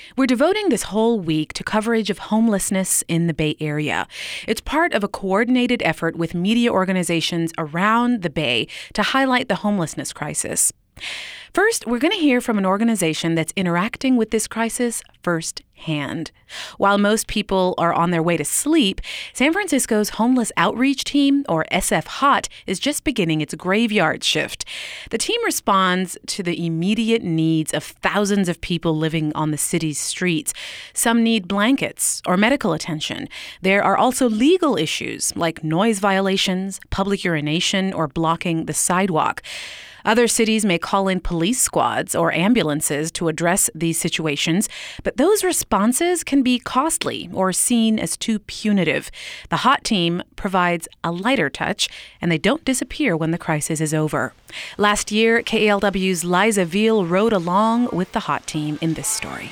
We're devoting this whole week to coverage of homelessness in the Bay Area. It's part of a coordinated effort with media organizations around the Bay to highlight the homelessness crisis. First, we're going to hear from an organization that's interacting with this crisis firsthand. While most people are on their way to sleep, San Francisco's Homeless Outreach Team, or SF-HOT, is just beginning its graveyard shift. The team responds to the immediate needs of thousands of people living on the city's streets. Some need blankets or medical attention. There are also legal issues like noise violations, public urination, or blocking the sidewalk. Other cities may call in police squads or ambulances to address these situations, but those responses can be costly or seen as too punitive. The HOT team provides a lighter touch, and they don't disappear when the crisis is over. Last year, KALW's Liza Veal rode along with the HOT team in this story.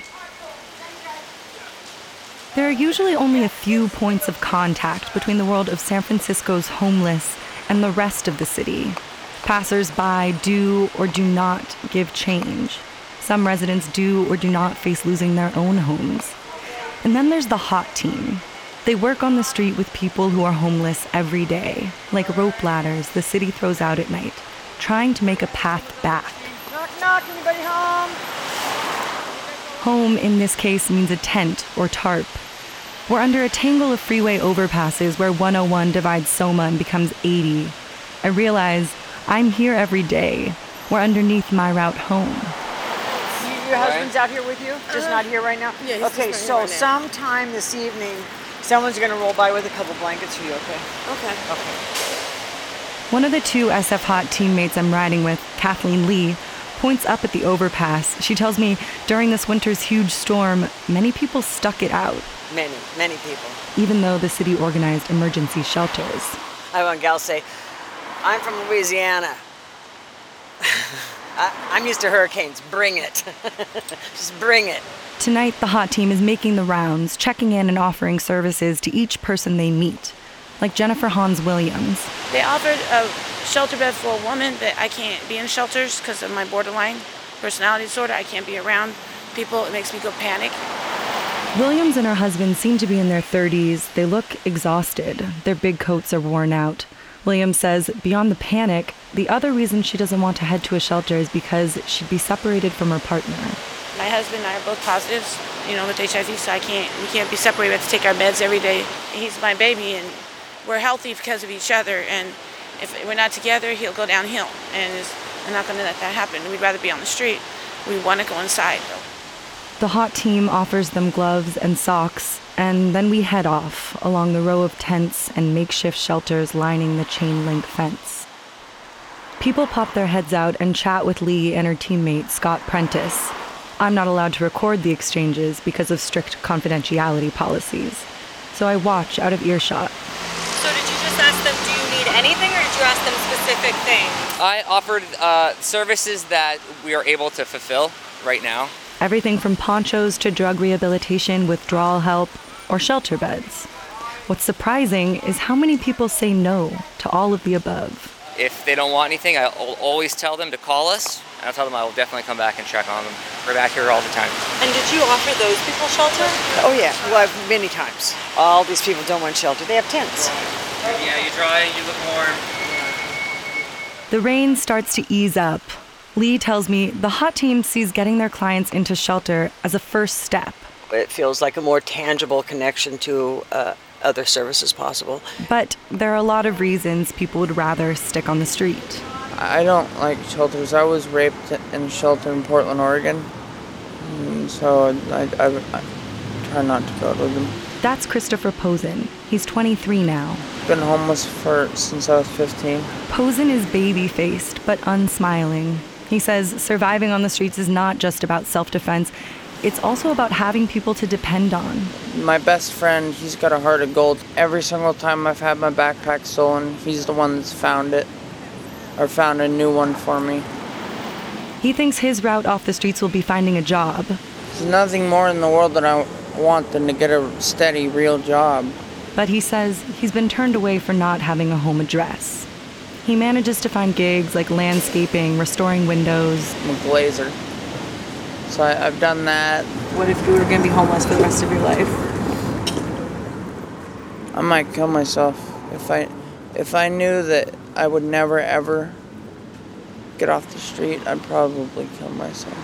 There are usually only a few points of contact between the world of San Francisco's homeless and the rest of the city. Passers-by do or do not give change. Some residents do or do not face losing their own homes. And then there's the HOT team. They work on the street with people who are homeless every day, like rope ladders the city throws out at night, trying to make a path back. Knock, knock, anybody home? Home, in this case, means a tent or tarp. We're under a tangle of freeway overpasses where 101 divides SoMa and becomes 80. I realize I'm here every day. We're underneath my route home. Your husband's out here with you? Just not here right now? Yeah, he's okay, just so right now. sometime this evening, someone's going to roll by with a couple blankets for you, okay? Okay. One of the two SF-HOT teammates I'm riding with, Kathleen Lee, points up at the overpass. She tells me during this winter's huge storm, many people stuck it out. Many people. Even though the city organized emergency shelters. I have one gal say, I'm from Louisiana. I'm used to hurricanes. Bring it. Just bring it. Tonight, the HOT team is making the rounds, checking in and offering services to each person they meet, like Jennifer Hans Williams. They offered a shelter bed for a woman, but I can't be in shelters because of my borderline personality disorder. I can't be around people. It makes me go panic. Williams and her husband seem to be in their 30s. They look exhausted. Their big coats are worn out. Williams says, beyond the panic, the other reason she doesn't want to head to a shelter is because she'd be separated from her partner. My husband and I are both positives, with HIV, so we can't be separated. We have to take our meds every day. He's my baby, and we're healthy because of each other, and if we're not together, he'll go downhill, and we're not going to let that happen. We'd rather be on the street. We want to go inside, though. The HOT team offers them gloves and socks, and then we head off along the row of tents and makeshift shelters lining the chain-link fence. People pop their heads out and chat with Lee and her teammate, Scott Prentice. I'm not allowed to record the exchanges because of strict confidentiality policies, so I watch out of earshot. So did you just ask them, do you need anything, or did you ask them specific things? I offered services that we are able to fulfill right now. Everything from ponchos to drug rehabilitation, withdrawal help, or shelter beds. What's surprising is how many people say no to all of the above. If they don't want anything, I'll always tell them to call us, and I'll tell them I will definitely come back and check on them. We're back here all the time. And did you offer those people shelter? Oh, yeah. Well, many times. All these people don't want shelter. They have tents. Yeah, you dry, you look warm. The rain starts to ease up. Lee tells me the HOT team sees getting their clients into shelter as a first step. It feels like a more tangible connection to other services possible. But there are a lot of reasons people would rather stick on the street. I don't like shelters. I was raped in a shelter in Portland, Oregon. So I try not to go to them. That's Christopher Posen. He's 23 now. Been homeless since I was 15. Posen is baby-faced but unsmiling. He says surviving on the streets is not just about self-defense. It's also about having people to depend on. My best friend, he's got a heart of gold. Every single time I've had my backpack stolen, he's the one that's found it, or found a new one for me. He thinks his route off the streets will be finding a job. There's nothing more in the world that I want than to get a steady, real job. But he says he's been turned away for not having a home address. He manages to find gigs like landscaping, restoring windows. I'm a glazer. So I've done that. What if you were going to be homeless for the rest of your life? I might kill myself. If I knew that I would never, ever get off the street, I'd probably kill myself.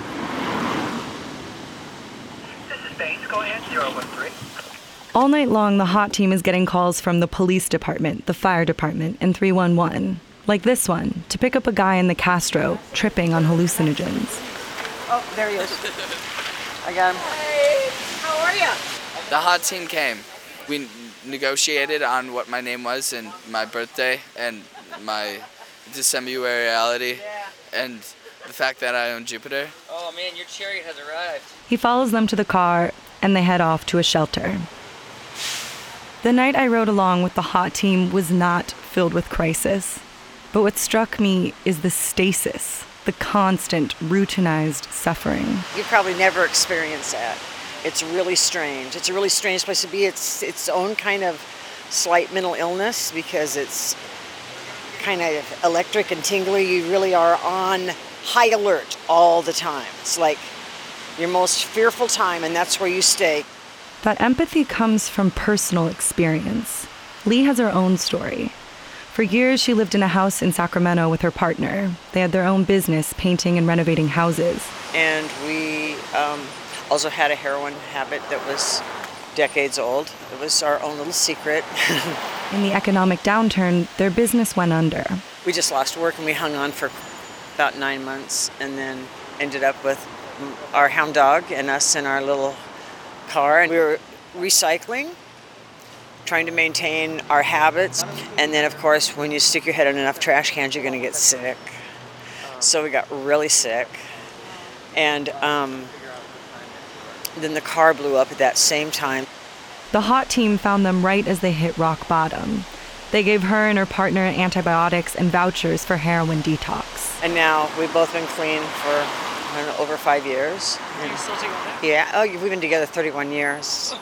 This is Bates. Go ahead, 013. All night long, the HOT team is getting calls from the police department, the fire department, and 311. Like this one, to pick up a guy in the Castro, tripping on hallucinogens. Oh, there he is. I got him. Hey, how are you? The HOT team came. We negotiated on what my name was and my birthday and my disembiguality and the fact that I own Jupiter. Oh man, your chariot has arrived. He follows them to the car, and they head off to a shelter. The night I rode along with the HOT team was not filled with crisis. But what struck me is the stasis, the constant, routinized suffering. You probably never experienced that. It's really strange. It's a really strange place to be. It's its own kind of slight mental illness because it's kind of electric and tingly. You really are on high alert all the time. It's like your most fearful time, and that's where you stay. That empathy comes from personal experience. Lee has her own story. For years, she lived in a house in Sacramento with her partner. They had their own business, painting and renovating houses. And we also had a heroin habit that was decades old. It was our own little secret. In the economic downturn, their business went under. We just lost work and we hung on for about 9 months and then ended up with our hound dog and us in our little car. And we were recycling, trying to maintain our habits. And then, of course, when you stick your head in enough trash cans, you're going to get sick. So we got really sick. And then the car blew up at that same time. The HOT team found them right as they hit rock bottom. They gave her and her partner antibiotics and vouchers for heroin detox. And now we've both been clean for, I don't know, over 5 years. Are you still together? Yeah. Oh, we've been together 31 years.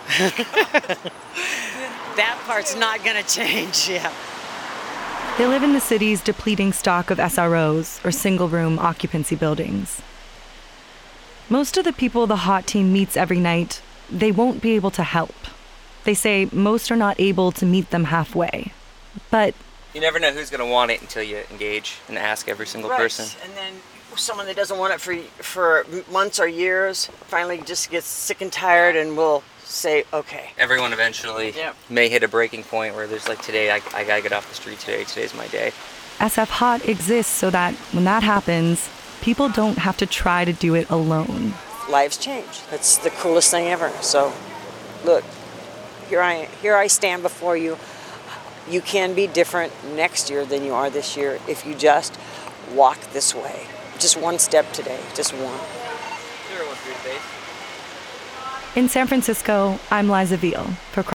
That part's not going to change, yeah. They live in the city's depleting stock of SROs, or single-room occupancy buildings. Most of the people the HOT team meets every night, they won't be able to help. They say most are not able to meet them halfway. But You never know who's going to want it until you engage and ask every single person. And then someone that doesn't want it for months or years finally just gets sick and tired and will say, okay. Everyone eventually may hit a breaking point where there's like, today, I got to get off the street today. Today's my day. SF HOT exists so that when that happens, people don't have to try to do it alone. Lives change. That's the coolest thing ever. So, look, here I stand before you. You can be different next year than you are this year if you just walk this way. Just one step today, just one. In San Francisco, I'm Liza Veal for